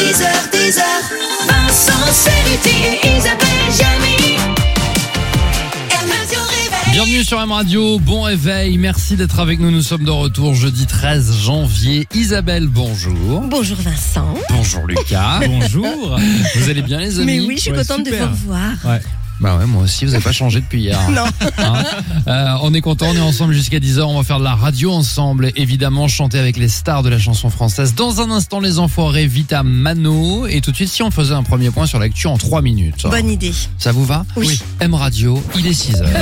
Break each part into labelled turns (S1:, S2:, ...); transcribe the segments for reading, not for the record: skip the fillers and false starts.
S1: 6h10, Vincent Cerruti et Isabelle Jamie. M Radio Réveil.
S2: Bienvenue sur M Radio, bon réveil, merci d'être avec nous, nous sommes de retour jeudi 13 janvier. Isabelle, bonjour.
S3: Bonjour Vincent.
S2: Bonjour Lucas. Bonjour. Vous allez bien les amis?
S3: Mais oui, je suis contente de vous revoir.
S2: Ouais. Bah ouais, moi aussi, vous n'avez pas changé depuis hier.
S3: Non.
S2: On est content, on est ensemble jusqu'à 10h, on va faire de la radio ensemble, évidemment, chanter avec les stars de la chanson française. Dans un instant, les enfoirés, Vita, Mano, et tout de suite, si on faisait un premier point sur l'actu en 3 minutes.
S3: Bonne idée.
S2: Ça vous va?
S3: Oui.
S2: M Radio, il est 6h.
S1: 6h10,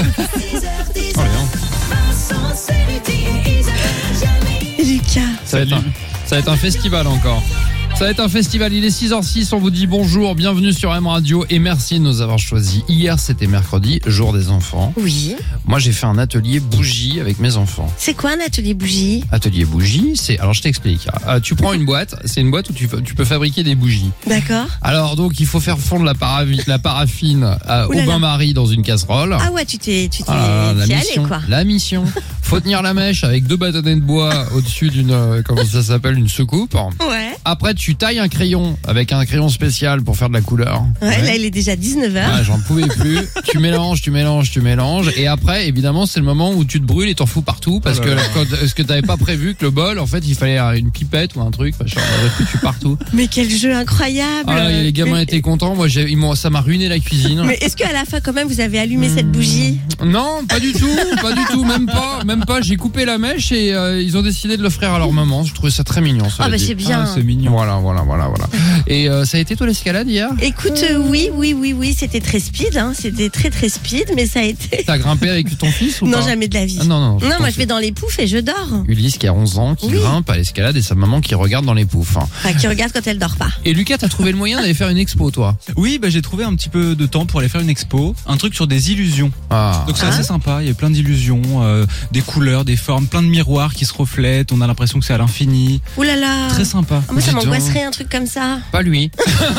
S1: Vincent Cerruti et Isabelle Jamie.
S3: Lucas.
S2: Ça va être un festival encore. Ça va être un festival, il est 6h06, on vous dit bonjour, bienvenue sur M Radio et merci de nous avoir choisis. Hier c'était mercredi, jour des enfants.
S3: Oui.
S2: Moi j'ai fait un atelier bougie avec mes enfants.
S3: C'est quoi un atelier bougie?
S2: Atelier bougie, alors je t'explique. Tu prends une boîte, c'est une boîte où tu peux fabriquer des bougies.
S3: D'accord.
S2: Alors donc il faut faire fondre la paraffine au bain-marie dans une casserole.
S3: Ah ouais, tu t'es
S2: la
S3: allé
S2: mission,
S3: quoi.
S2: La mission. Faut tenir la mèche avec 2 bâtonnets de bois au-dessus d'une, comment ça s'appelle, une soucoupe.
S3: Ouais.
S2: Après, tu tailles un crayon avec un crayon spécial pour faire de la couleur.
S3: Ouais. Là il est déjà 19h.
S2: Ouais, j'en pouvais plus. Tu mélanges. Et après, évidemment, c'est le moment où tu te brûles et t'en fous partout parce que t'avais pas prévu que le bol, en fait, il fallait une pipette ou un truc. Machin, tu partout.
S3: Mais quel jeu incroyable.
S2: Ah, là, les gamins étaient contents. Moi, ça m'a ruiné la cuisine.
S3: Mais est-ce qu'à la fin, quand même, vous avez allumé cette bougie?
S2: Non, pas du tout, même pas. J'ai coupé la mèche et ils ont décidé de l'offrir à leur maman. Je trouvais ça très mignon.
S3: Ah bah c'est bien.
S2: C'est mignon. Voilà. Et ça a été toi l'escalade hier?
S3: Écoute, oui, c'était très speed, hein. C'était très speed, mais ça a été.
S2: T'as grimpé avec ton fils ou pas?
S3: Non, jamais de la vie.
S2: Ah, non.
S3: Non, moi je vais dans les poufs et je dors.
S2: Ulysse qui a 11 ans, qui grimpe à l'escalade et sa maman qui regarde dans les poufs.
S3: Enfin, qui regarde quand elle dort pas.
S2: Et Lucas, t'as trouvé le moyen d'aller faire une expo, toi?
S4: Oui, j'ai trouvé un petit peu de temps pour aller faire une expo, un truc sur des illusions. Donc c'est assez sympa, il y a plein d'illusions, des couleurs, des formes, plein de miroirs qui se reflètent, on a l'impression que c'est à l'infini.
S3: Ouh là là.
S4: Très sympa.
S3: Moi ça m'angoisserait un truc comme ça.
S2: Pas lui.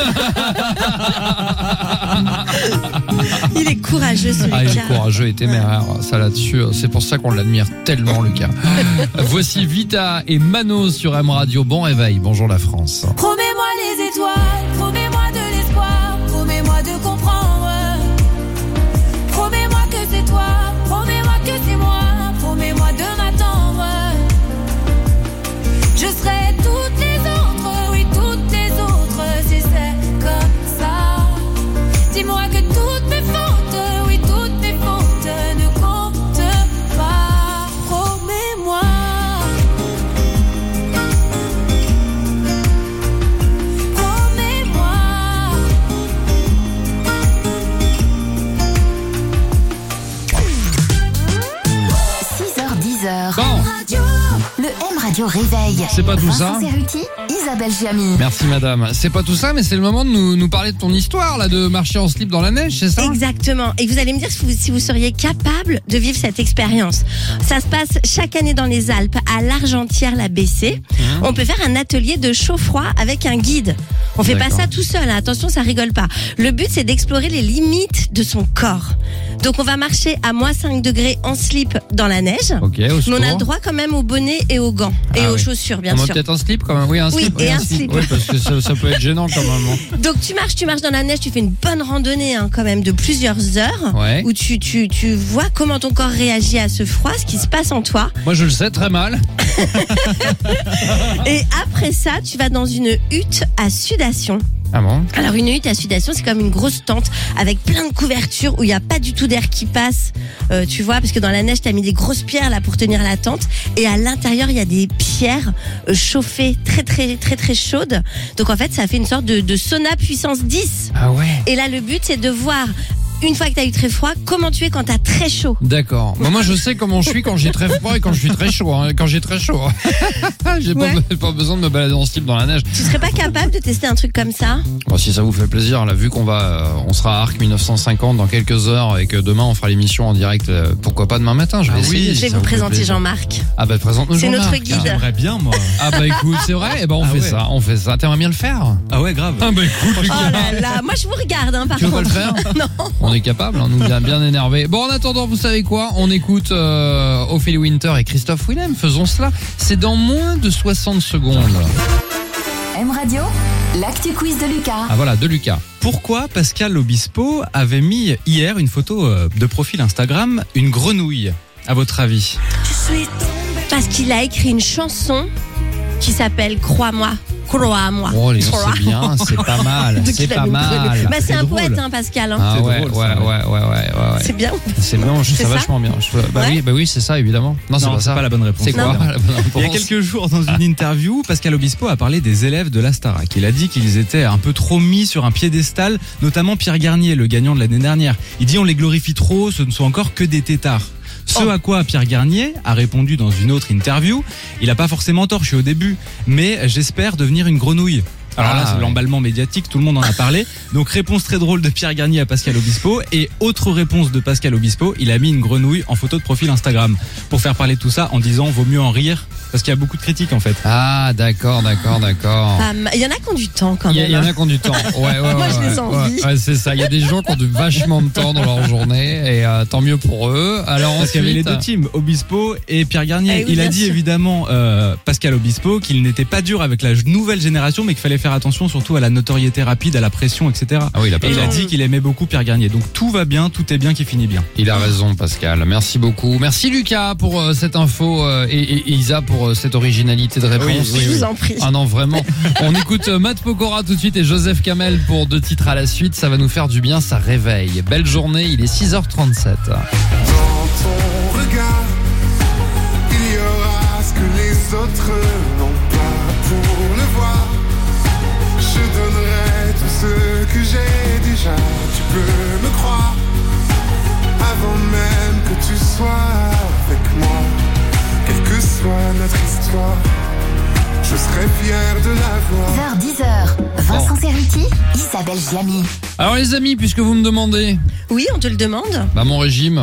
S3: Il est courageux ce Lucas.
S2: Il est courageux et téméraire, ça là-dessus, c'est pour ça qu'on l'admire tellement Lucas. Voici Vita et Mano sur M Radio, bon réveil, bonjour la France.
S1: Promets-moi les étoiles, promets-moi de l'espoir, promets-moi de comprendre. Promets-moi que c'est toi, promets-moi que c'est moi, promets-moi de m'attendre. Je serai toutes les autres, oui toutes les autres, si c'est comme ça. Dis-moi que toutes mes fautes, oui toutes mes fautes ne comptent pas. Promets-moi. Promets-moi.
S5: 6h10.
S2: Bon,
S5: Le M Radio réveil.
S2: c'est pas tout ça.
S5: Vincent Cerruti, Isabelle Jamie.
S2: Merci madame. C'est pas tout ça, mais c'est le moment de nous parler de ton histoire, là, de marcher en slip dans la neige, c'est ça?
S3: Exactement. Et vous allez me dire si vous seriez capable de vivre cette expérience. Ça se passe chaque année dans les Alpes, à l'Argentière-la-Bessée. On peut faire un atelier de chaud-froid avec un guide. On fait pas
S2: D'accord.
S3: ça tout seul, hein. Attention, ça rigole pas. Le but, c'est d'explorer les limites de son corps. Donc, on va marcher à moins 5 degrés en slip dans la neige.
S2: Ok, au
S3: Mais
S2: secours.
S3: on a le droit quand même au bonnet et aux gants. Et aux chaussures, bien sûr.
S2: Peut-être un slip quand même. Oui, un
S3: Oui,
S2: slip.
S3: et un slip.
S2: Oui, parce que ça peut être gênant quand même.
S3: Donc tu marches dans la neige, tu fais une bonne randonnée quand même de plusieurs heures,
S2: Ouais.
S3: où tu vois comment ton corps réagit à ce froid, ce qui se passe en toi.
S2: Moi, je le sais très mal.
S3: Et après ça, tu vas dans une hutte à sudation.
S2: Ah bon?
S3: Alors une hutte à sudation, c'est comme une grosse tente avec plein de couvertures où il n'y a pas du tout d'air qui passe, tu vois, parce que dans la neige, tu as mis des grosses pierres là pour tenir la tente, et à l'intérieur, il y a des pierres chauffées très chaudes. Donc en fait, ça fait une sorte de sauna puissance 10.
S2: Ah ouais.
S3: Et là, le but, c'est de voir, une fois que t'as eu très froid, comment tu es quand t'as très chaud.
S2: D'accord. Moi, je sais comment je suis quand j'ai très froid et quand je suis très chaud. Quand j'ai très chaud. J'ai pas besoin de me balader en slip dans la neige.
S3: Tu serais pas capable de tester un truc comme ça?
S2: Bon, si ça vous fait plaisir, là, vu qu'on on sera à Arc 1950 dans quelques heures et que demain on fera l'émission en direct, pourquoi pas demain matin? Je vais essayer.
S3: Je
S2: si
S3: vais
S2: ça
S3: vous
S2: fait
S3: présenter
S2: plaisir.
S3: Jean-Marc.
S2: Ah bah présente-nous
S3: C'est
S2: Jean-Marc.
S3: notre guide.
S4: J'aimerais bien, moi.
S2: Ah bah écoute, c'est vrai. Eh ben on fait ça. T'aimerais bien le faire?
S4: Ah ouais, grave.
S2: Ah bah écoute,
S3: Oh là là, moi je vous regarde par
S2: tu veux pas
S3: contre.
S2: le faire?
S3: Non.
S2: On est capable, on nous a bien énervé. Bon, en attendant, vous savez quoi? On écoute Ophélie Winter et Christophe Willem. Faisons cela. C'est dans moins de 60 secondes.
S5: M Radio, L'actu quiz de Lucas.
S2: Ah voilà, de Lucas.
S4: Pourquoi Pascal Obispo avait mis hier une photo de profil Instagram, une grenouille, à votre avis?
S3: Parce qu'il a écrit une chanson qui s'appelle Crois-moi. Crois-moi.
S2: Oh les gars, c'est bien, c'est pas mal,
S3: Donc,
S2: c'est
S3: il a
S2: pas
S3: mis une
S2: mal.
S3: grenouille. Bah, c'est un
S4: drôle.
S3: poète, hein, Pascal. Hein.
S2: Ah
S4: C'est
S2: ouais,
S4: drôle,
S2: ouais,
S4: ça.
S2: ouais.
S3: C'est bien.
S2: C'est bien,
S3: C'est
S2: c'est
S3: ça
S2: vachement bien.
S3: Ouais.
S2: Bah oui, c'est ça évidemment. Non, c'est
S4: Non,
S2: pas
S4: c'est
S2: ça.
S4: pas la bonne réponse.
S2: C'est quoi
S3: Non.
S2: la bonne réponse?
S4: Il y a quelques jours, dans une interview, Pascal Obispo a parlé des élèves de la Starac. Il a dit qu'ils étaient un peu trop mis sur un piédestal, notamment Pierre Garnier, le gagnant de l'année dernière. Il dit on les glorifie trop, ce ne sont encore que des têtards. Ce à quoi Pierre Garnier a répondu dans une autre interview, il a pas forcément tort, je suis au début, mais j'espère devenir une grenouille. Alors là, c'est l'emballement médiatique, tout le monde en a parlé. Donc réponse très drôle de Pierre Garnier à Pascal Obispo. Et autre réponse de Pascal Obispo, il a mis une grenouille en photo de profil Instagram. Pour faire parler de tout ça en disant vaut mieux en rire, parce qu'il y a beaucoup de critiques en fait.
S2: Ah d'accord.
S3: Il y en a qui ont du temps quand
S2: Il
S3: même.
S2: y en a qui ont du temps. Ouais,
S3: Moi, je les envie.
S2: Ouais, c'est ça. Il y a des gens qui ont vachement de temps dans leur journée et tant mieux pour eux. Alors
S4: Parce qu'il y avait les
S2: ensuite,
S4: deux teams, Obispo et Pierre Garnier.
S3: Eh oui,
S4: Il a
S3: bien
S4: dit
S3: sûr.
S4: évidemment, Pascal Obispo, qu'il n'était pas dur avec la nouvelle génération, mais qu'il fallait faire attention surtout à la notoriété rapide, à la pression, etc.
S2: Ah oui, il a pas
S4: Et il a
S2: tort.
S4: dit qu'il aimait beaucoup Pierre Garnier. Donc tout va bien, tout est bien qui finit bien.
S2: Il a raison, Pascal. Merci beaucoup. Merci Lucas pour cette info et Isa pour cette originalité de réponse.
S3: Je vous en prie.
S2: Ah non, vraiment. On écoute Matt Pokora tout de suite et Joseph Kamel pour 2 titres à la suite. Ça va nous faire du bien, ça réveille. Belle journée, il est 6h37.
S6: Dans ton regard, il y aura ce que les autres n'ont pas pour le voir. Je donnerai tout ce que j'ai déjà, tu peux me croire. Avant même que tu sois avec moi, quelle que soit notre histoire, je serai fier de l'avoir.
S5: 9h-10h, Vincent Cerruti, Isabelle Giamy.
S2: Alors les amis, puisque vous me demandez,
S3: Oui, on te le demande.
S2: bah mon régime,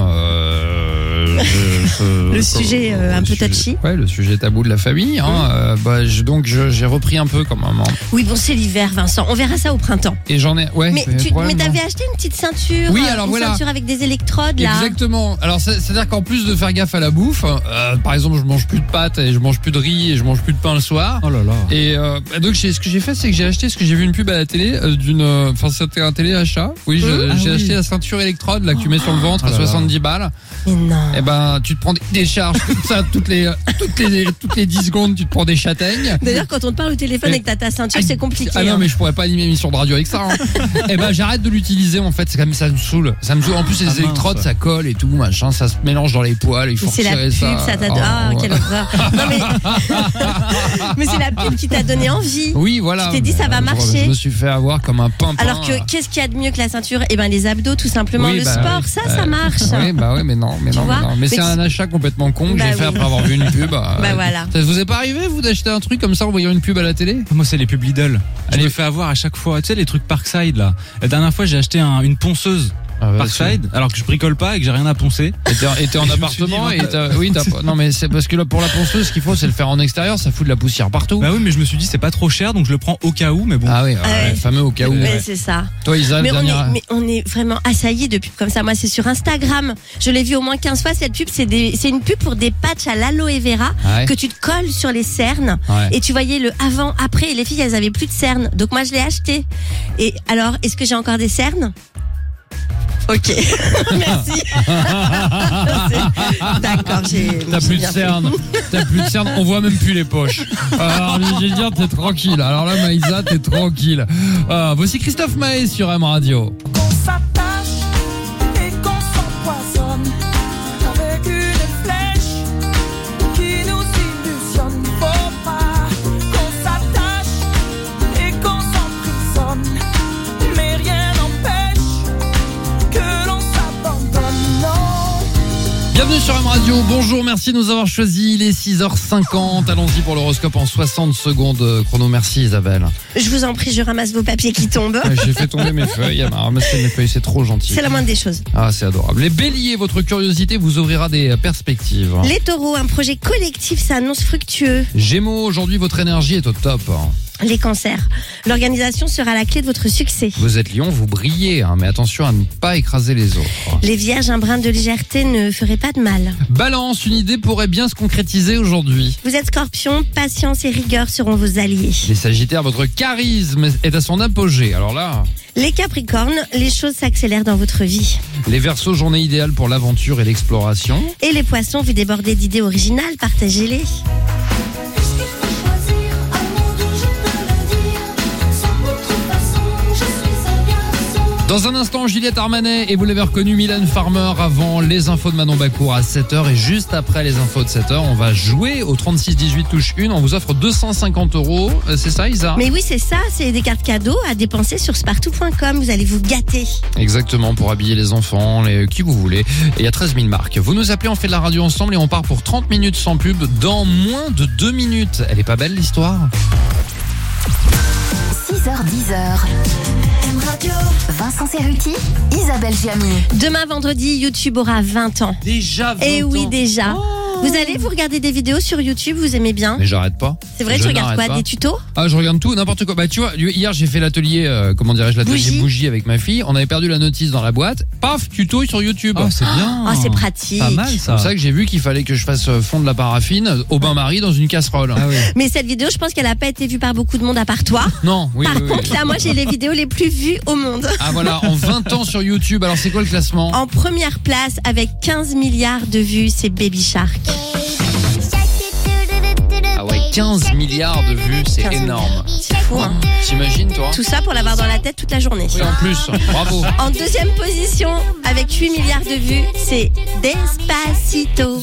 S3: Le sujet un peu touchy.
S2: Ouais, le sujet tabou de la famille. Hein, donc j'ai repris un peu quand même. Hein.
S3: Oui, bon, c'est l'hiver, Vincent. On verra ça au printemps.
S2: Et j'en ai. Ouais.
S3: Mais t'avais acheté une petite ceinture.
S2: Oui, alors
S3: une
S2: voilà.
S3: ceinture avec des électrodes là.
S2: Exactement. Alors c'est-à-dire qu'en plus de faire gaffe à la bouffe, par exemple, je mange plus de pâtes et je mange plus de riz et je mange plus de pain le soir.
S4: Oh là là.
S2: Et donc ce que j'ai fait, c'est que j'ai acheté, ce que j'ai vu une pub à la télé enfin c'était un téléachat. Oui, j'ai acheté la ceinture électrode là que tu mets sur le ventre à 70 balles.
S3: Mais non.
S2: Et ben tu te prends des charges comme ça toutes les 10 secondes, tu te prends des châtaignes.
S3: D'ailleurs, quand on te parle au téléphone et que t'as ta ceinture, c'est compliqué.
S2: Ah non,
S3: hein.
S2: mais je pourrais pas animer une émission de radio avec ça. Hein. Et ben j'arrête de l'utiliser en fait, c'est comme ça me saoule. Ça me saoule. En plus les
S4: mince.
S2: électrodes ça colle et tout machin, ça se mélange dans les poils, il faut
S3: C'est la
S2: retirer
S3: pub, ça t'a donné. Ah, quelle horreur. Non, mais c'est la pub qui t'a donné envie.
S2: Oui, voilà.
S3: Tu t'es dit, ça va marcher.
S2: Je me suis fait avoir comme un pimpin.
S3: Alors que qu'est-ce qu'il y a de mieux que la ceinture? Eh ben les abdos, tout simplement.
S2: Oui,
S3: le
S2: bah,
S3: sport,
S2: oui.
S3: ça marche.
S2: Oui, bah oui, mais non.
S3: vois
S2: Mais
S3: Mais
S2: c'est
S3: tu-
S2: un achat complètement con que
S3: Bah
S2: j'ai fait
S3: oui.
S2: après avoir vu une pub.
S3: Bah voilà.
S2: Ça vous est pas arrivé, vous, d'acheter un truc comme ça en voyant une pub à la télé?
S4: Moi, c'est les pubs Lidl. Je
S2: Allez.
S4: me fais avoir à chaque fois. Tu sais, les trucs Parkside, là. La dernière fois, j'ai acheté une ponceuse Parkside, alors que je bricole pas et que j'ai rien à poncer.
S2: Et t'es en
S4: Je me
S2: appartement
S4: suis dit,
S2: oui, t'as pas. Non, mais c'est parce que là, pour la ponceuse, ce qu'il faut, c'est le faire en extérieur, ça fout de la poussière partout.
S4: Bah oui, mais je me suis dit, c'est pas trop cher, donc je le prends au cas où, mais bon.
S2: Ah oui,
S3: ouais.
S2: le fameux au cas où.
S3: Ouais, c'est ça.
S2: Toi, Isa,
S3: Mais
S2: dernière.
S3: on est vraiment assaillis de pubs comme ça. Moi, c'est sur Instagram. Je l'ai vu au moins 15 fois, cette pub. C'est une pub pour des patchs à l'aloe vera
S2: Ouais.
S3: que tu te colles sur les cernes.
S2: Ouais.
S3: Et tu voyais le avant, après. Et les filles, elles avaient plus de cernes. Donc moi, je l'ai acheté. Et alors, est-ce que j'ai encore des cernes? Ok, merci. D'accord,
S2: T'as plus de cernes. T'as plus de cernes. On voit même plus les poches. Alors, je vais dire, t'es tranquille. Alors là, Maïsa, t'es tranquille. Voici Christophe Maé sur M Radio.
S7: Qu'on s'attache et qu'on s'empoisonne avec une flèche qui nous illusionne. Faut pas qu'on s'attache et qu'on s'emprisonne, mais rien n'empêche que l'on s'abandonne. Non.
S2: Bienvenue sur M Radio. Bonjour, merci de nous avoir choisis. Il est 6h50. Allons-y pour l'horoscope en 60 secondes chrono. Merci Isabelle.
S3: Je vous en prie, je ramasse vos papiers qui tombent.
S2: J'ai fait tomber mes feuilles. Elle m'a ramassé mes feuilles, c'est trop gentil.
S3: C'est la moindre des choses.
S2: Ah, c'est adorable. Les béliers, votre curiosité vous ouvrira des perspectives.
S3: Les taureaux, un projet collectif s'annonce fructueux.
S2: Gémeaux, aujourd'hui votre énergie est au top.
S3: les cancers. L'organisation sera la clé de votre succès.
S2: Vous êtes lion, vous brillez, hein, mais attention à ne pas écraser les autres.
S3: Les vierges, un brin de légèreté ne ferait pas de mal.
S2: Balance, une idée pourrait bien se concrétiser aujourd'hui.
S3: Vous êtes scorpion, patience et rigueur seront vos alliés.
S2: Les sagittaires, votre charisme est à son apogée. Alors là,
S3: Les capricornes, les choses s'accélèrent dans votre vie.
S2: les verseaux, journée idéale pour l'aventure et l'exploration.
S3: Et les poissons, vous débordez d'idées originales, partagez-les.
S2: Dans un instant, Juliette Armanet, et vous l'avez reconnu, Mylène Farmer, avant les infos de Manon Bacour à 7h. Et juste après les infos de 7h, on va jouer au 36-18 touche 1. On vous offre 250 €. C'est ça, Isa?
S3: Mais oui, c'est ça, c'est des cartes cadeaux à dépenser sur spartou.com. Vous allez vous gâter.
S2: Exactement, pour habiller les enfants, qui vous voulez. Et il y a 13 000 marques. Vous nous appelez, on fait de la radio ensemble et on part pour 30 minutes sans pub dans moins de 2 minutes. Elle est pas belle, l'histoire?
S5: 6h-10h. Vincent Cerruti, Isabelle Giamy.
S3: Demain, vendredi, YouTube aura 20 ans.
S2: Déjà 20
S3: Eh oui,
S2: ans.
S3: déjà. Vous allez vous regarder des vidéos sur YouTube, vous aimez bien?
S2: Mais j'arrête pas.
S3: C'est vrai,
S2: Je
S3: tu regardes
S2: n'arrête
S3: quoi?
S2: pas.
S3: Des tutos?
S2: Ah, je regarde tout, n'importe quoi. Bah, tu vois, hier, j'ai fait l'atelier, l'atelier bougie avec ma fille. On avait perdu la notice dans la boîte. Paf, tuto sur YouTube.
S4: Oh, c'est bien.
S3: Ah, c'est pratique.
S4: Pas mal
S2: C'est
S4: ça.
S2: pour ça que j'ai vu qu'il fallait que je fasse fondre la paraffine au bain-marie dans une casserole.
S4: Ah oui.
S3: Mais cette vidéo, je pense qu'elle n'a pas été vue par beaucoup de monde à part toi.
S2: Non, oui,
S3: Par
S2: oui, oui.
S3: contre, là, moi, j'ai les vidéos les plus vues au monde.
S2: Ah voilà, en 20 ans sur YouTube. Alors c'est quoi le classement?
S3: En première place, avec 15 milliards de vues, c'est Baby Shark.
S2: Ah ouais, 15 milliards de vues, c'est
S3: 15
S2: énorme.
S3: C'est fou, hein?
S2: T'imagines, toi?
S3: Tout ça pour l'avoir dans la tête toute la journée.
S2: Oui, en plus, bravo.
S3: En deuxième position, avec 8 milliards de vues, c'est Despacito.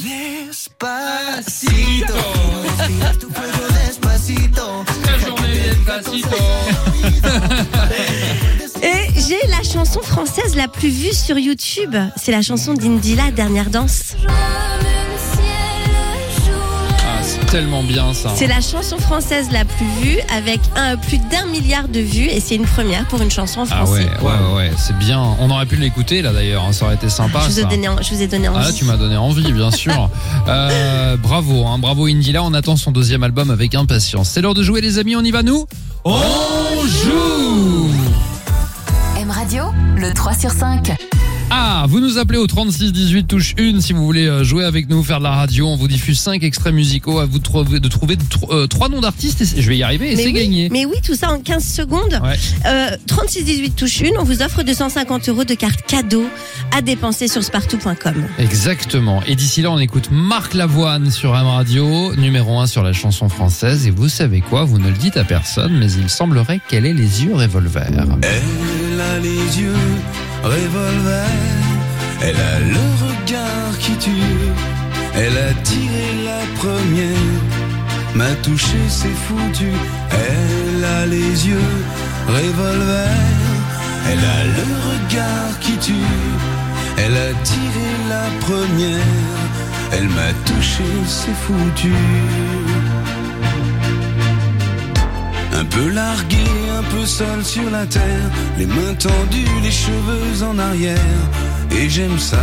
S2: La journée Despacito.
S3: Et j'ai la chanson française la plus vue sur YouTube. C'est la chanson d'Indila, Dernière danse.
S2: Ah, c'est tellement bien ça.
S3: C'est la chanson française la plus vue avec plus d'1 milliard de vues et c'est une première pour une chanson en
S2: Ah
S3: français.
S2: ouais, c'est bien. On aurait pu l'écouter là d'ailleurs, hein, ça aurait été sympa.
S3: Je vous ai
S2: ça.
S3: donné envie.
S2: Ah là, tu m'as donné envie, bien sûr. Bravo, hein, bravo Indila. On attend son deuxième album avec impatience. C'est l'heure de jouer, les amis. On y va, nous? On joue!
S5: M Radio, le 3 sur 5.
S2: Ah, vous nous appelez au 36-18 touche 1 si vous voulez jouer avec nous, faire de la radio. On vous diffuse 5 extraits musicaux. À vous de trouver 3 noms d'artistes. Et je vais y arriver et c'est
S3: oui,
S2: gagné.
S3: Mais oui, tout ça en 15 secondes.
S2: Ouais.
S3: 36-18 touche 1, on vous offre 250 € de cartes cadeaux à dépenser sur spartou.com.
S2: Exactement. Et d'ici là, on écoute Marc Lavoine sur M Radio, numéro 1 sur la chanson française. Et vous savez quoi? Vous ne le dites à personne, mais il semblerait qu'elle ait les yeux revolver.
S8: Elle a les yeux revolver, elle a le regard qui tue, elle a tiré la première, m'a touché, c'est foutu. Elle a les yeux revolver, elle a le regard qui tue, elle a tiré la première, elle m'a touché, c'est foutu. Un peu largué, un peu seul sur la terre, les mains tendues, les cheveux en arrière, et j'aime ça.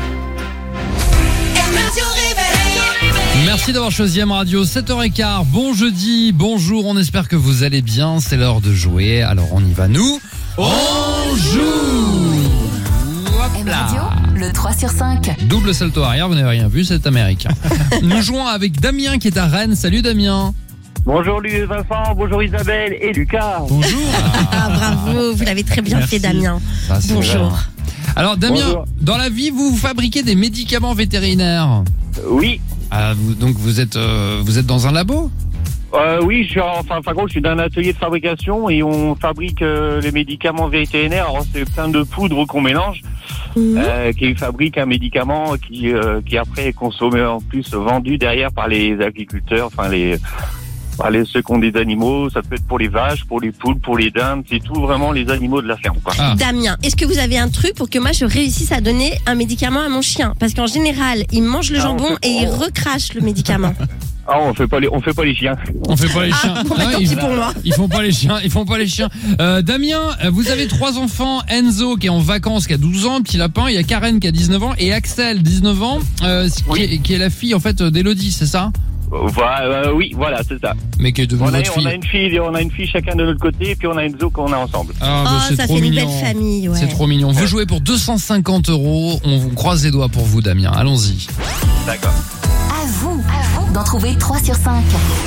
S2: Merci d'avoir choisi M Radio, 7h15, bon jeudi, bonjour, on espère que vous allez bien, c'est l'heure de jouer, alors on y va, nous, on joue.
S5: M Radio, le 3 sur 5.
S2: Double salto arrière, vous n'avez rien vu, c'est américain. Nous jouons avec Damien qui est à Rennes, salut Damien.
S9: Bonjour Vincent, bonjour Isabelle et Lucas.
S2: Bonjour.
S3: Ah bravo, vous l'avez très bien
S2: Merci.
S3: fait Damien.
S2: Ça, c'est
S3: Bonjour.
S2: vrai. Alors Damien,
S9: Bonjour.
S2: dans la vie, vous fabriquez des médicaments vétérinaires.
S9: Oui,
S2: Ah, donc vous êtes dans un labo?
S9: oui, je suis dans un atelier de fabrication et on fabrique les médicaments vétérinaires. Alors c'est plein de poudre qu'on mélange, qui fabrique un médicament qui après est consommé en plus vendu derrière par les agriculteurs, ceux qui ont des animaux. Ça peut être pour les vaches, pour les poules, pour les dindes, c'est tout vraiment les animaux de la ferme, quoi.
S2: Ah.
S3: Damien, est-ce que vous avez un truc pour que moi je réussisse à donner un médicament à mon chien? Parce qu'en général, il mange le jambon et il recrache le médicament.
S9: Ah, on fait pas les chiens.
S2: On fait pas les chiens.
S3: Ah, bon, bah,
S2: Non,
S3: tant pis pour moi.
S2: Ils font pas les chiens. Damien, vous avez 3 enfants. Enzo qui est en vacances, qui a 12 ans, petit lapin. Il y a Karen qui a 19 ans et Axel, 19 ans, qui est la fille en fait d'Élodie, c'est ça?
S9: Oui, voilà, c'est ça.
S2: Mais qui est devenue votre fille.
S9: On a une fille chacun de notre côté, et puis on a une zo qu'on a ensemble.
S2: Ah, bah,
S3: Oh,
S2: c'est
S3: ça
S2: trop
S3: fait une
S2: mignon.
S3: belle famille, ouais.
S2: C'est trop mignon. Vous jouez pour 250 €. On vous croise les doigts pour vous, Damien. Allons-y.
S9: D'accord.
S5: À vous d'en trouver 3 sur 5.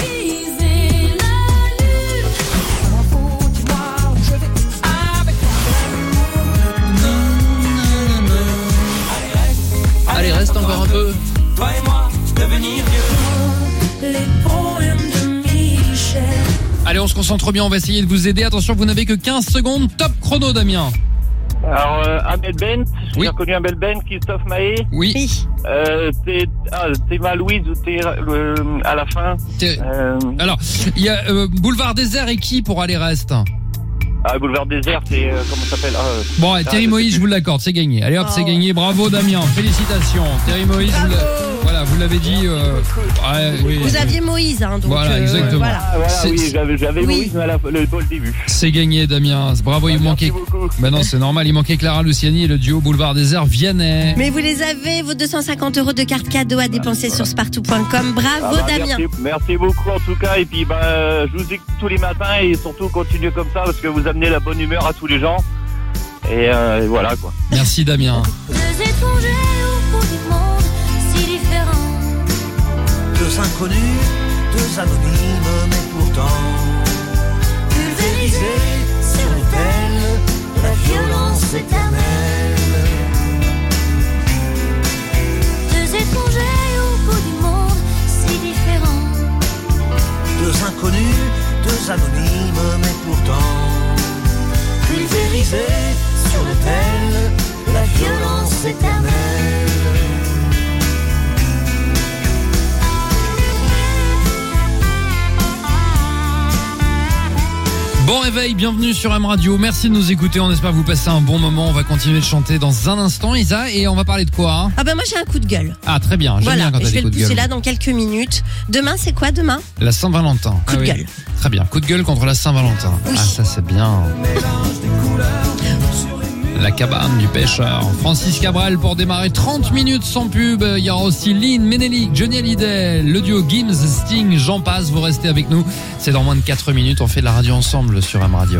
S2: Allez, reste encore un peu.
S7: Toi et moi, devenir vieux. Les poèmes de Michel.
S2: Allez, on se concentre bien. On va essayer de vous aider. Attention, vous n'avez que 15 secondes. Top chrono, Damien.
S9: Alors, Abel Bent, j'ai
S2: Oui.
S9: reconnu Abel Bent, Christophe Maé,
S2: Oui.
S9: Théma Louise ou à la fin.
S2: Alors, il y a Boulevard Désert et qui pour aller reste?
S9: Boulevard Désert, c'est comment ça s'appelle
S2: Bon, allez, Thierry Moïse, je vous l'accorde, c'est gagné. Allez hop, c'est gagné. Bravo Damien, félicitations. Thierry Moïse, vous l'avez dit. Oui.
S3: Vous aviez Moïse, hein, donc.
S2: Voilà, exactement.
S3: Voilà.
S2: C'est-
S9: oui, j'avais
S3: Oui.
S9: Louise, mais le début.
S2: C'est gagné, Damien. Bravo, il manquait.
S9: beaucoup.
S2: Ben non, c'est normal, il manquait Clara Luciani et le duo Boulevard Désert Vianney.
S3: Mais vous les avez, vos 250 € de carte cadeau à dépenser sur spartou.com. Bravo, Damien.
S9: Merci beaucoup en tout cas, et puis je vous écoute tous les matins, et surtout continuez comme ça parce que vous amenez la bonne humeur à tous les gens, et voilà quoi.
S2: Merci Damien.
S1: Deux étrangers au bout du monde, si différents.
S10: Deux inconnus, deux anonymes, mais pourtant pulvérisés sur l'autel de la violence éternelle.
S1: Deux étrangers au bout du monde, si différents.
S10: Deux inconnus, deux anonymes, mais pourtant pulvérisés sur l'autel de la violence éternelle.
S2: Bon réveil, bienvenue sur M Radio. Merci de nous écouter. On espère que vous passez un bon moment. On va continuer de chanter dans un instant, Isa, et on va parler de quoi, hein?
S3: Ah ben moi j'ai un coup de gueule.
S2: Ah très bien, j'aime
S3: Voilà,
S2: bien quand
S3: et
S2: t'as
S3: je
S2: des
S3: vais le
S2: coups de
S3: pousser
S2: gueule.
S3: là dans quelques minutes. Demain, c'est quoi demain?
S2: La Saint-Valentin.
S3: Coup de
S2: oui.
S3: gueule.
S2: Très bien, coup de gueule contre la Saint-Valentin.
S3: Oui.
S2: Ah ça c'est bien. La cabane du pêcheur. Francis Cabrel pour démarrer 30 minutes sans pub. Il y aura aussi Lynn, Menelik, Johnny Hallyday, le duo Gims, Sting, j'en passe. Vous restez avec nous. C'est dans moins de 4 minutes. On fait de la radio ensemble sur M Radio.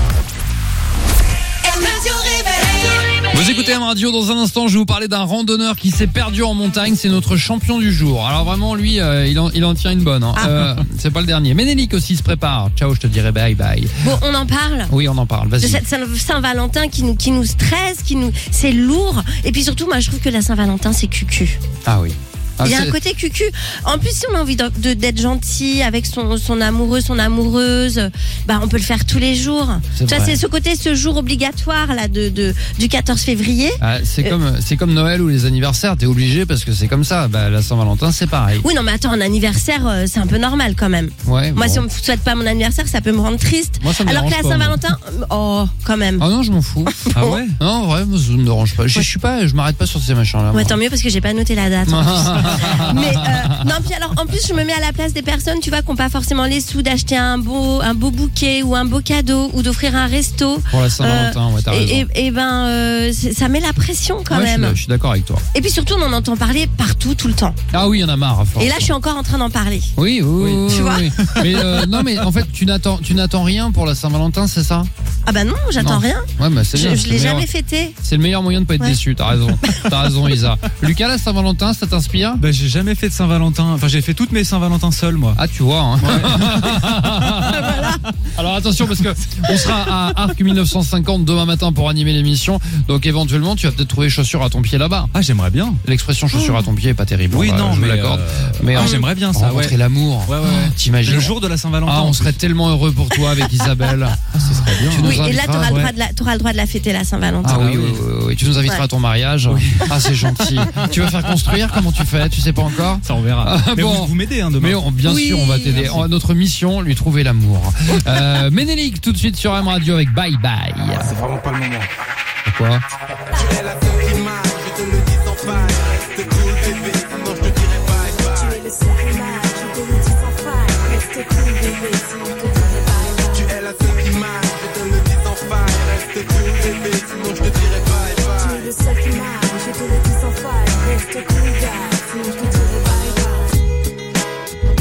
S2: Vous écoutez M Radio, dans un instant je vais vous parler d'un randonneur qui s'est perdu en montagne, c'est notre champion du jour. Alors vraiment lui il en tient une bonne, hein. C'est pas le dernier. Menelik aussi se prépare. Ciao, je te dirai bye bye.
S3: Bon, on en parle.
S2: Oui, on en parle,
S3: De
S2: vas-y.
S3: cette Saint-Valentin qui nous stresse, c'est lourd. Et puis surtout, moi je trouve que la Saint-Valentin c'est cucu.
S2: Ah oui. Ah,
S3: Il y a
S2: c'est-
S3: un côté cucu. En plus, si on a envie d'être gentil avec son amoureux, son amoureuse, on peut le faire tous les jours.
S2: C'est
S3: Tu vois,
S2: vrai.
S3: c'est ce côté, ce jour obligatoire là du 14 février.
S2: Ah, c'est comme Noël ou les anniversaires, t'es obligé parce que c'est comme ça. La Saint-Valentin c'est pareil.
S3: Oui, non, mais attends, un anniversaire, c'est un peu normal quand même.
S2: Ouais.
S3: Moi,
S2: bon.
S3: si on me souhaite pas mon anniversaire, ça peut me rendre triste.
S2: Moi, ça me
S3: Alors que
S2: dérange
S3: la
S2: pas, moi.
S3: Saint-Valentin, quand même.
S2: Ah non, je m'en fous.
S4: Ah ouais?
S2: Non, en vrai, moi, ça me dérange pas. Je m'arrête pas sur ces machins là.
S3: Ouais, tant mieux parce que j'ai pas noté la date. en plus. Mais non, puis alors en plus je me mets à la place des personnes, tu vois, qui n'ont pas forcément les sous d'acheter un beau bouquet ou un beau cadeau ou d'offrir un resto.
S2: Pour la Saint-Valentin, ouais, t'as raison.
S3: Ça met la pression quand
S2: Ouais,
S3: même.
S2: je suis d'accord avec toi.
S3: Et puis surtout, on en entend parler partout, tout le temps.
S2: Ah oui, il y en a marre à force.
S3: Et là, je suis encore en train d'en parler.
S2: Oui.
S3: Tu vois
S2: oui. Mais non, mais en fait, tu n'attends rien pour la Saint-Valentin, c'est ça?
S3: Ah bah non, j'attends
S2: Non.
S3: rien.
S2: Ouais, bah c'est bien.
S3: Je
S2: c'est
S3: l'ai
S2: le meilleur-
S3: jamais fêté.
S2: C'est le meilleur moyen de pas être
S3: Ouais.
S2: déçu. T'as raison, Isa. Lucas, la Saint-Valentin, ça t'inspire?
S4: Bah, j'ai jamais fait de Saint-Valentin. Enfin, j'ai fait toutes mes Saint-Valentin seul, moi.
S2: Ah, tu vois. Hein. Alors attention parce que on sera à Arc 1950 demain matin pour animer l'émission. Donc éventuellement, tu vas peut-être trouver chaussures à ton pied là-bas.
S4: Ah, j'aimerais bien.
S2: L'expression chaussure à ton pied est pas terrible.
S4: Oui,
S2: on va-
S4: non,
S2: je vous
S4: mais
S2: l'accorde. Mais
S4: j'aimerais bien ça.
S2: rencontrer
S4: Ouais.
S2: l'amour.
S4: Ouais.
S2: T'imagines?
S4: Le jour de la Saint-Valentin.
S2: Ah, on serait tellement heureux pour toi avec Isabelle.
S4: Ce serait bien.
S2: Tu nous
S3: Oui, et là,
S2: inviteras,
S3: t'auras le
S2: ouais.
S3: droit t'auras le droit de la fêter, la Saint-Valentin.
S2: Ah oui,
S4: oui.
S2: oui. Tu nous inviteras
S3: Ouais.
S2: à ton mariage. Ah, c'est gentil. Tu vas faire construire? Comment tu fais? Tu sais pas encore?
S4: Ça, on verra.
S2: Ah,
S4: Mais
S2: bon.
S4: vous m'aidez, hein, demain.
S2: Mais bien
S3: Oui,
S2: sûr, on va t'aider.
S4: merci.
S2: Notre mission, lui trouver l'amour. Menelik, tout de suite sur M Radio avec Bye Bye.
S6: C'est vraiment pas le moment.
S2: Pourquoi?
S6: Tu es la seule qui marche, je te le dis sans faille. Reste cool bébé, sinon je te dirai bye bye. Tu es la seule qui marche, je te le dis sans faille. Reste cool bébé, sinon je te dirai bye bye. Tu es la seule qui marche, je te le dis sans faille. Reste cool bébé, sinon je te dirai bye bye. Tu es le seul qui marche, je te le dis sans faille. Reste cool gars, sinon je te dirai bye bye.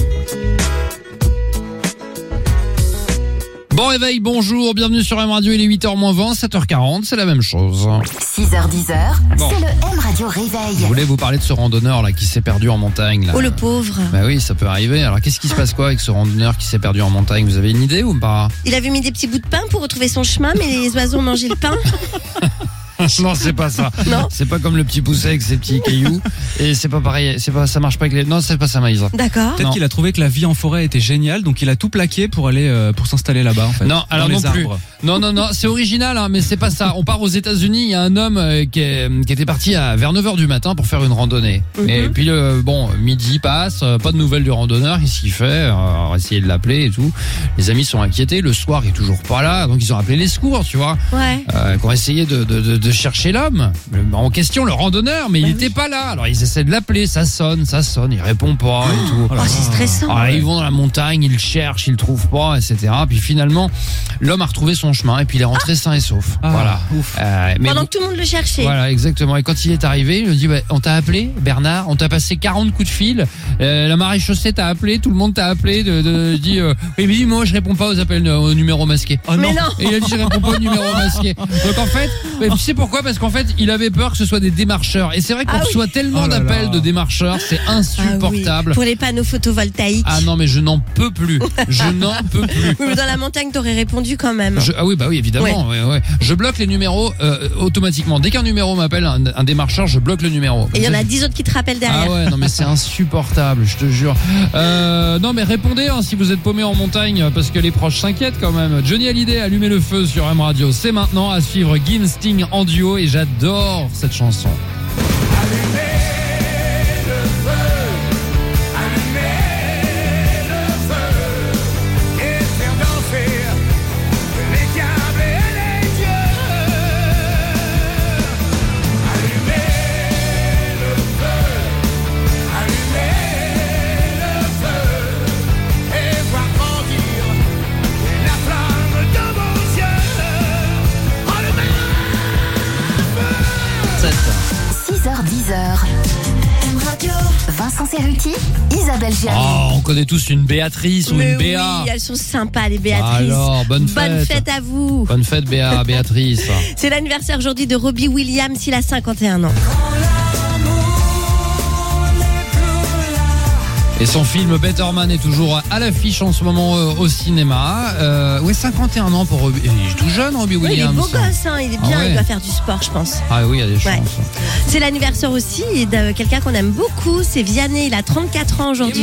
S2: Bon réveil, bonjour, bienvenue sur M Radio, il est 8h-20, 7h40, c'est la même chose.
S5: 6h-10h,
S2: Bon.
S5: c'est le M Radio Réveil.
S2: Je voulais vous parler de ce randonneur là qui s'est perdu en montagne. Là.
S3: Oh le pauvre.
S2: Bah oui, ça peut arriver. Alors qu'est-ce qui se passe quoi avec ce randonneur qui s'est perdu en montagne? Vous avez une idée ou pas?
S3: Il avait mis des petits bouts de pain pour retrouver son chemin, mais les oiseaux ont mangé le pain.
S2: Non, c'est pas ça.
S3: Non.
S2: C'est pas comme le petit pousset avec ses petits cailloux. Et c'est pas pareil. C'est pas, ça marche pas avec les. Non, c'est pas ça, Maïsa.
S3: D'accord.
S4: Peut-être
S2: Non.
S4: qu'il a trouvé que la vie en forêt était géniale, donc il a tout plaqué pour aller pour s'installer là-bas en fait.
S2: Non, alors
S4: dans
S2: non
S4: les
S2: plus.
S4: arbres.
S2: Non, c'est original, hein, mais c'est pas ça. On part aux États-Unis. Il y a un homme qui était parti vers 9h du matin pour faire une randonnée. Et puis bon, midi passe, pas de nouvelles du randonneur. Qu'est-ce qu'il fait? On va essayer de l'appeler et tout. Les amis sont inquiétés. Le soir, il est toujours pas là, donc ils ont appelé les secours, tu vois.
S3: Ouais.
S2: Qui ont essayé de chercher l'homme en question, le randonneur, mais il était pas là. Alors ils essaient de l'appeler, ça sonne, il répond pas et tout.
S3: Oh, c'est stressant.
S2: Alors, ils vont dans la montagne, ils le cherchent, ils le trouvent pas, etc. Puis finalement, l'homme a retrouvé son chemin et puis il est rentré sain et sauf.
S4: Ah,
S2: Voilà.
S4: ouf.
S2: Mais
S3: Pendant
S2: bon,
S3: que tout le monde le cherchait.
S2: voilà, exactement. Et quand il est arrivé, il lui dit on t'a appelé, Bernard, on t'a passé 40 coups de fil, la maréchaussée t'a appelé, tout le monde t'a appelé, dit oui, mais moi je réponds pas aux appels au numéro masqué.
S4: Oh
S3: Mais
S4: non.
S3: non.
S2: Et il a dit je réponds pas au numéro masqué. Donc en fait, tu sais pourquoi? Parce qu'en fait, il avait peur que ce soit des démarcheurs. Et c'est vrai qu'on
S3: Ah oui.
S2: reçoit tellement
S4: Oh là
S2: d'appels
S4: là.
S2: de démarcheurs, c'est
S3: Ah oui.
S2: insupportable.
S3: Pour les panneaux photovoltaïques.
S2: Ah non, mais je n'en peux plus. Je n'en peux plus.
S3: Oui, mais dans la montagne, t'aurais répondu quand même.
S2: Ah oui, bah oui, évidemment. Ouais. Je bloque les numéros automatiquement. Dès qu'un numéro m'appelle, un démarcheur, je bloque le numéro.
S3: Et il y en a 10 autres qui te rappellent derrière.
S2: Ah ouais, non mais c'est insupportable, je te jure. Non mais répondez si vous êtes paumé en montagne parce que les proches s'inquiètent quand même. Johnny Hallyday, allumez le feu sur M Radio. C'est maintenant à suivre Gin Sting en duo et j'adore cette chanson.
S5: Vincent Cerruti, Isabelle Gianni.
S2: Oh, on connaît tous une Béatrice ou
S3: Mais
S2: une Béa.
S3: oui, elles sont sympas les Béatrices.
S2: Alors, bonne
S3: Bonne
S2: fête.
S3: fête à vous.
S2: Bonne fête Béatrice.
S3: C'est l'anniversaire aujourd'hui de Robbie Williams, il a 51 ans.
S2: Et son film Better Man est toujours à l'affiche en ce moment au cinéma. 51 ans pour Robbie. Il est tout jeune, Robbie
S3: Oui, il est
S2: Williams.
S3: beau gosse, hein, il est bien,
S2: Ah ouais.
S3: il doit faire du sport, je pense.
S2: Ah oui, il y a des chances.
S3: Ouais. C'est l'anniversaire aussi de quelqu'un qu'on aime beaucoup, c'est Vianney, il a 34 ans aujourd'hui.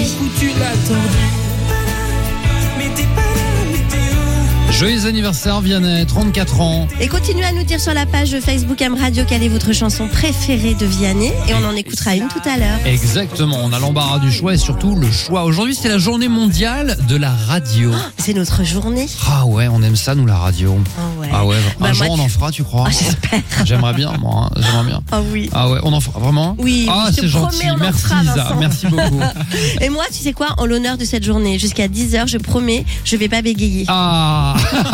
S2: Joyeux anniversaire Vianney, 34 ans.
S3: Et continuez à nous dire sur la page Facebook M Radio quelle est votre chanson préférée de Vianney et on en écoutera une tout à l'heure.
S2: Exactement, on a l'embarras du choix et surtout le choix. Aujourd'hui, c'est la journée mondiale de la radio.
S3: C'est notre journée.
S2: Ah ouais, on aime ça nous la radio.
S3: Oh ouais.
S2: Ah ouais,
S3: Bah,
S2: un jour
S3: moi,
S2: on en fera, tu crois?
S3: Ah, j'espère.
S2: J'aimerais bien, moi, hein, j'aimerais bien.
S3: Oh oui.
S2: Ah ouais, on en fera vraiment?
S3: Oui,
S2: Ah,
S3: je te
S2: c'est
S3: promets,
S2: gentil,
S3: on en
S2: merci
S3: fera,
S2: Isa,
S3: Vincent.
S2: merci beaucoup.
S3: Et moi, tu sais quoi, en l'honneur de cette journée, jusqu'à 10h, je promets, je vais pas bégayer.
S2: Ah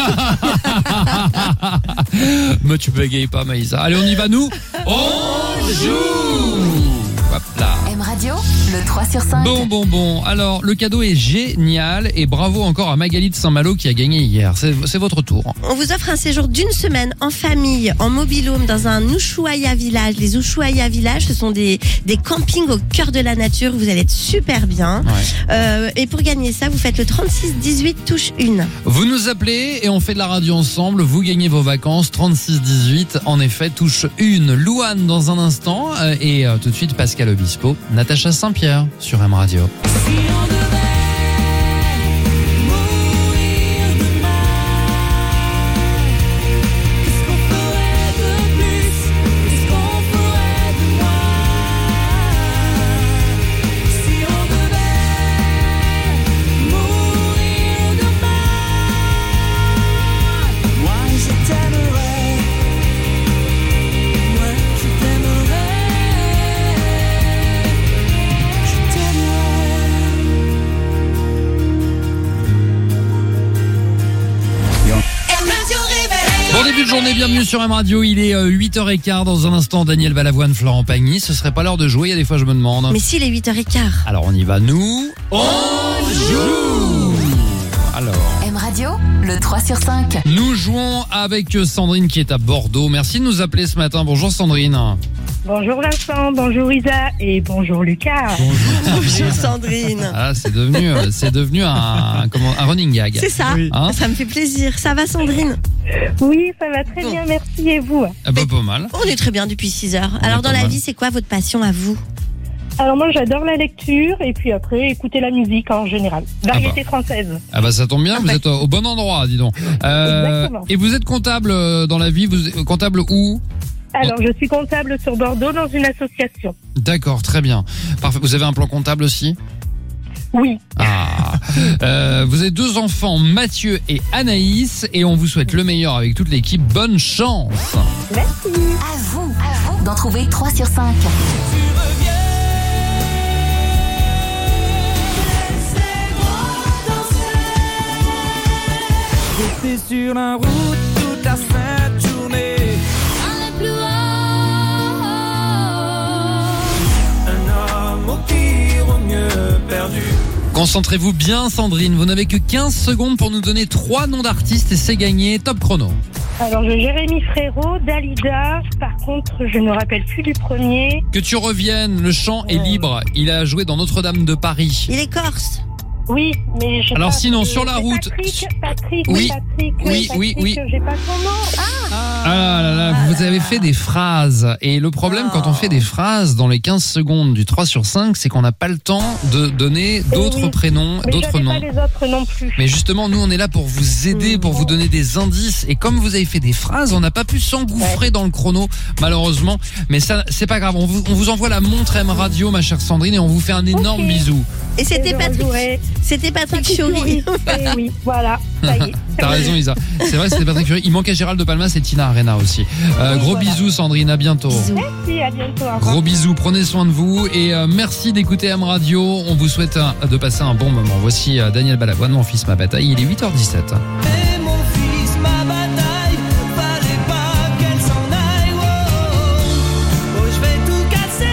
S2: mais tu bégayes pas Maïsa. Allez, on y va nous. On joue. Hop là.
S5: M Radio, le 3 sur 5.
S2: Bon. Alors, le cadeau est génial et bravo encore à Magali de Saint-Malo qui a gagné hier. C'est votre tour.
S3: On vous offre un séjour d'une semaine en famille, en mobil-home, dans un Ushuaïa Village. Les Ushuaïa Village, ce sont des campings au cœur de la nature. Vous allez être super bien.
S2: Ouais.
S3: Et pour gagner ça, vous faites le 36 18 touche 1.
S2: Vous nous appelez et on fait de la radio ensemble. Vous gagnez vos vacances 36-18. En effet, touche 1. Louane dans un instant et tout de suite Pascal Obispo, Natacha Saint-Pierre sur M Radio. Bon début de journée, bienvenue sur M Radio. Il est 8h15 dans un instant. Daniel Balavoine, Florent Pagny. Ce serait pas l'heure de jouer, il y a des fois je me demande.
S3: Mais si, il est 8h15.
S2: Alors on y va, nous. On joue. Alors.
S5: M Radio, le 3 sur 5.
S2: Nous jouons avec Sandrine qui est à Bordeaux. Merci de nous appeler ce matin. Bonjour Sandrine.
S11: Bonjour Vincent, bonjour Isa et bonjour Lucas.
S3: Bonjour Sandrine.
S2: Ah, c'est devenu un running gag.
S3: C'est ça,
S2: Hein
S3: ça me fait plaisir. Ça va Sandrine?
S11: Oui, ça va très bien, merci et vous?
S2: Ah bah, pas mal.
S3: On est très bien depuis 6 heures.
S2: On
S3: Alors
S2: est
S3: dans
S2: pas
S3: la
S2: mal.
S3: vie, c'est quoi votre passion à vous?
S11: Alors moi j'adore la lecture et puis après écouter la musique en général. Variété française.
S2: Ah bah ça tombe bien, vous êtes au bon endroit, dis donc.
S11: Exactement.
S2: Et vous êtes comptable dans la vie, vous êtes comptable où?
S11: Alors je suis comptable sur Bordeaux dans une association.
S2: D'accord, très bien. Parfait. Vous avez un plan comptable aussi?
S11: Oui.
S2: Ah. Vous avez 2 enfants, Mathieu et Anaïs, et on vous souhaite le meilleur avec toute l'équipe. Bonne chance.
S11: Merci.
S5: À vous d'en trouver 3 sur 5.
S10: J'étais sur la route toute la sainte journée. Un homme au pire, au mieux perdu.
S2: Concentrez-vous bien Sandrine, vous n'avez que 15 secondes pour nous donner 3 noms d'artistes et c'est gagné. Top chrono.
S11: Alors j'ai Jérémy Frérot, Dalida, par contre je ne me rappelle plus du premier.
S2: Que tu reviennes, le chant est libre. Il a joué dans Notre-Dame de Paris.
S3: Il est corse.
S11: Oui, mais j'ai
S2: Alors
S11: pas,
S2: sinon, sur la
S11: c'est
S2: route.
S11: Patrick,
S2: Oui.
S11: Patrick, j'ai pas son nom.
S2: Ah là là, vous avez fait des phrases. Et le problème quand on fait des phrases dans les 15 secondes du 3 sur 5, c'est qu'on n'a pas le temps de donner d'autres
S11: oui.
S2: prénoms,
S11: Mais
S2: d'autres
S11: j'avais
S2: noms.
S11: pas les autres non plus.
S2: Mais justement, nous, on est là pour vous aider, pour vous donner des indices. Et comme vous avez fait des phrases, on n'a pas pu s'engouffrer dans le chrono, malheureusement. Mais ça, c'est pas grave. On vous envoie la montre M Radio, ma chère Sandrine, et on vous fait un énorme bisou.
S3: Et c'était Patrick Fiori.
S11: Eh oui, voilà, ça y est.
S2: T'as raison, Isa. C'est vrai, c'était Patrick Fiori. Il manquait Gérald de Palmas et Tina Arena aussi. Gros bisous, Sandrine. À bientôt.
S11: Merci, à bientôt. Au revoir.
S2: Gros bisous. Prenez soin de vous. Et merci d'écouter M Radio. On vous souhaite de passer un bon moment. Voici Daniel Balavoine, Mon fils, ma bataille. Il est 8h17.
S10: Et mon fils, ma bataille, fallait pas qu'elle s'en aille. Oh, oh, je vais tout casser.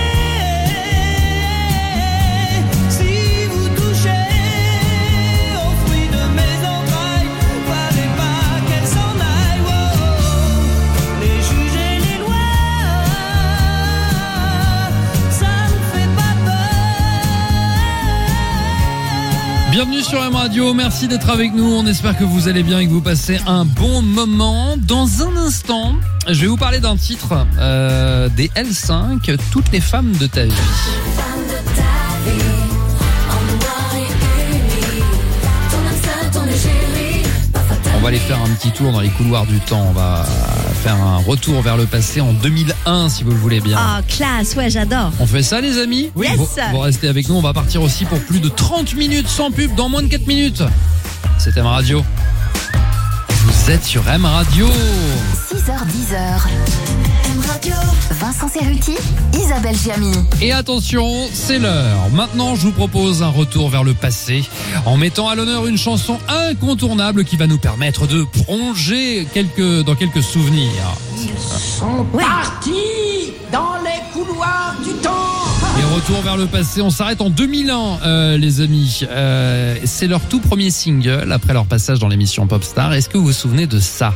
S10: Si vous touchez au fruit de mes entrailles, fallait pas qu'elle s'en aille. Oh, oh, les juges et les lois, ça ne fait pas peur.
S2: Bienvenue sur M Radio, merci d'être avec nous, on espère que vous allez bien et que vous passez un bon moment. Dans un instant, je vais vous parler d'un titre des L5, Toutes les femmes de ta vie. On va aller faire un petit tour dans les couloirs du temps, on va faire un retour vers le passé en 2001 si vous le voulez bien.
S3: Ah, classe, ouais, j'adore.
S2: On fait ça les amis?
S3: Yes.
S2: Vous restez avec nous, on va partir aussi pour plus de 30 minutes sans pub dans moins de 4 minutes. C'est M Radio. Vous êtes sur M Radio.
S5: 6h10. M Radio. Vincent Cerruti, Isabelle Giamy.
S2: Et attention, c'est l'heure. Maintenant, je vous propose un retour vers le passé en mettant à l'honneur une chanson incontournable qui va nous permettre de plonger dans quelques souvenirs.
S10: Sont partis dans les couloirs du temps.
S2: Et retour vers le passé, on s'arrête en 2001, les amis. C'est leur tout premier single après leur passage dans l'émission Popstar. Est-ce que vous vous souvenez de ça?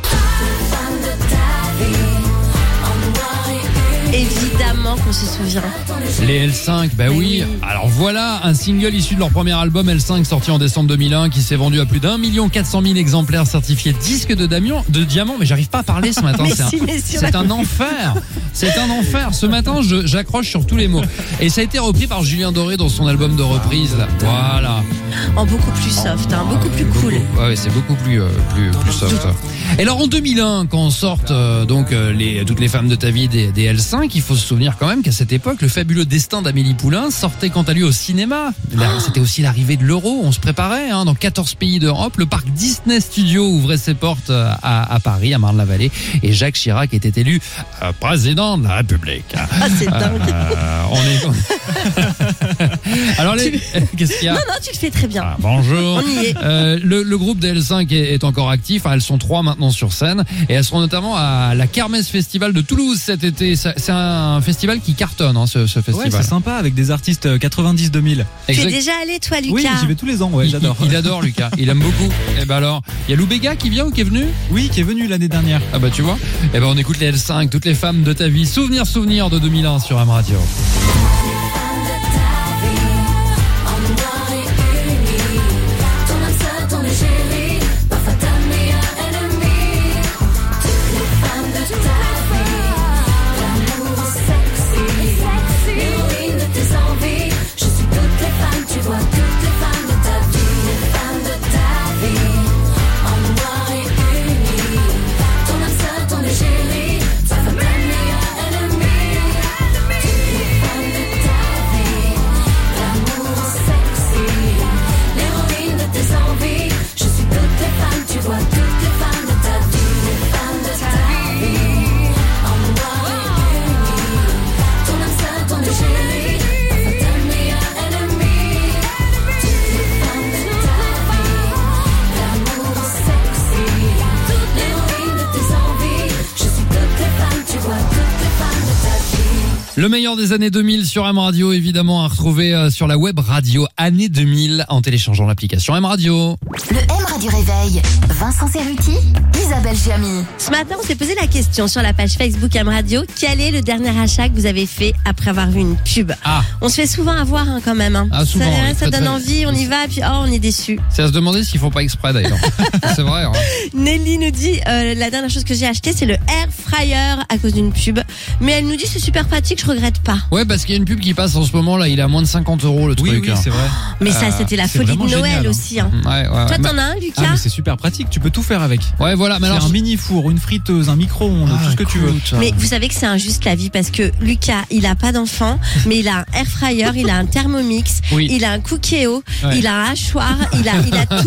S3: Évidemment qu'on se souvient.
S2: Les L5, bah oui. Alors voilà, un single issu de leur premier album L5 sorti en décembre 2001 qui s'est vendu à plus d'1 400 000 exemplaires certifiés disque de diamant. Mais j'arrive pas à parler ce matin. C'est un enfer. C'est un enfer. Ce matin, j'accroche sur tous les mots. Et ça a été repris par Julien Doré dans son album de reprise. Là. Voilà.
S3: En beaucoup plus soft, hein, beaucoup plus cool.
S2: Ouais, c'est beaucoup plus soft. Et alors en 2001, quand sortent toutes les femmes de ta vie des L5, il faut se souvenir quand même qu'à cette époque, le fabuleux destin d'Amélie Poulain sortait quant à lui au cinéma. C'était aussi l'arrivée de l'euro. On se préparait dans 14 pays d'Europe. Le parc Disney Studio ouvrait ses portes à Paris, à Marne-la-Vallée. Et Jacques Chirac était élu président de la République.
S3: Ah, c'est dingue.
S2: Alors, qu'est-ce qu'il y a?
S3: Non, tu le fais très bien.
S2: Bonjour.
S3: On y est.
S2: Le groupe des L5 est encore actif. Elles sont 3 maintenant sur scène. Et elles seront notamment à la Kermesse Festival de Toulouse cet été. C'est un un festival qui cartonne, ce
S4: Ouais,
S2: festival.
S4: c'est sympa avec des artistes 90-2000.
S3: Tu es
S2: Exact.
S3: déjà allé, toi, Lucas?
S4: Oui, j'y vais tous les ans, ouais, j'adore.
S2: Il adore Lucas, il aime beaucoup. Et ben alors, il y a Lou Béga qui vient ou qui est venu?
S4: Oui, qui est venu l'année dernière.
S2: Ah bah tu vois. Et ben on écoute les L5, toutes les femmes de ta vie. Souvenir de 2001 sur M Radio. Le meilleur des années 2000 sur M Radio, évidemment, à retrouver sur la web radio année 2000 en téléchargeant l'application M Radio.
S5: Le M Radio Réveil, Vincent Cerruti, Isabelle Giamy.
S3: Ce matin, on s'est posé la question sur la page Facebook M Radio. Quel est le dernier achat que vous avez fait après avoir vu une pub? On se fait souvent avoir quand même.
S2: Ah, souvent,
S3: ça
S2: oui,
S3: donne envie, on y va, puis on est déçu.
S2: C'est à se demander s'ils font pas exprès d'ailleurs. C'est vrai. Hein.
S3: Nelly nous dit la dernière chose que j'ai acheté, c'est le air fryer à cause d'une pub. Mais elle nous dit c'est super pratique, je regrette pas.
S2: Ouais, parce qu'il y a une pub qui passe en ce moment là, il est à moins de 50 € le truc.
S4: Oui, c'est vrai.
S3: Mais ça, c'était la folie de Noël
S4: génial,
S3: aussi. Hein.
S2: Ouais.
S3: Toi, t'en as un, Lucas?
S4: Ah, mais c'est super pratique, tu peux tout faire avec.
S2: Ouais, voilà. Mais
S4: c'est
S2: alors,
S4: un mini four, une friteuse, un micro-ondes, tout ce que tu veux.
S3: Mais vous savez que c'est injuste la vie parce que Lucas, il a pas d'enfant, mais il a un air fryer, il a un Thermomix, il a un Cookéo, il a un hachoir, il a tout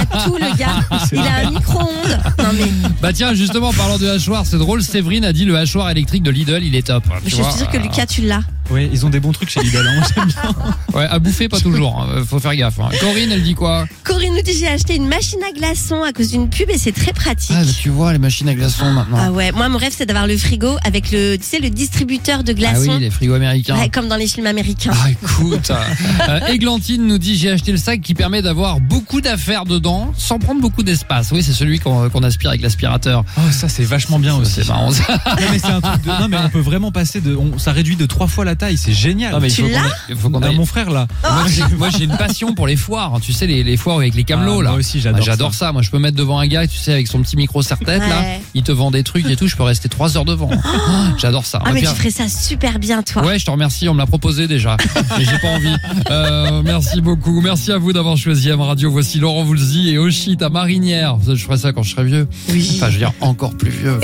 S3: le gars. Il a un micro-ondes. Non mais.
S2: Bah tiens, justement, en parlant de hachoir, c'est drôle, Séverine a dit le hachoir électrique de Lidl, il est top.
S3: Je suis sûre que Lucas, tu l'as.
S4: Oui, ils ont des bons trucs chez Lidl, moi j'aime bien.
S2: Ouais, à bouffer pas toujours, faut faire gaffe. Corinne, elle dit quoi?
S3: Corinne nous dit j'ai acheté une machine à glaçons à cause d'une pub et c'est très pratique.
S2: Ah, tu vois les machines à glaçons maintenant.
S3: Ah ouais, moi mon rêve c'est d'avoir le frigo avec le distributeur de glaçons.
S2: Ah oui, les frigos américains.
S3: Ouais, comme dans les films américains.
S2: Ah écoute, Églantine nous dit j'ai acheté le sac qui permet d'avoir beaucoup d'affaires dedans sans prendre beaucoup d'espace. Oui, c'est celui qu'on aspire avec l'aspirateur.
S4: Oh, ça c'est vachement bien aussi.
S2: C'est marrant.
S4: Non mais c'est un truc de... Non mais on peut vraiment passer ça réduit de 3 fois la taille, c'est génial.
S2: Non, mais
S3: tu l'as?
S2: il faut qu'on aille...
S4: Mon frère là.
S2: Moi j'ai une passion pour les foires, tu sais les foires avec les camelots là.
S4: Moi aussi
S2: j'adore ça. Moi je peux mettre devant un gars, tu sais, avec son petit micro serre-tête là, il te vend des trucs et tout, je peux rester 3 heures devant. J'adore ça.
S3: Ah mais tu ferais ça super bien toi.
S2: Ouais, je te remercie, on me l'a proposé déjà, mais j'ai pas envie. Merci beaucoup, merci à vous d'avoir choisi M Radio. Voici Laurent Voulzy et Oshit à Marinière. Je ferai ça quand je serai vieux.
S3: Oui.
S2: Enfin, je veux dire encore plus vieux.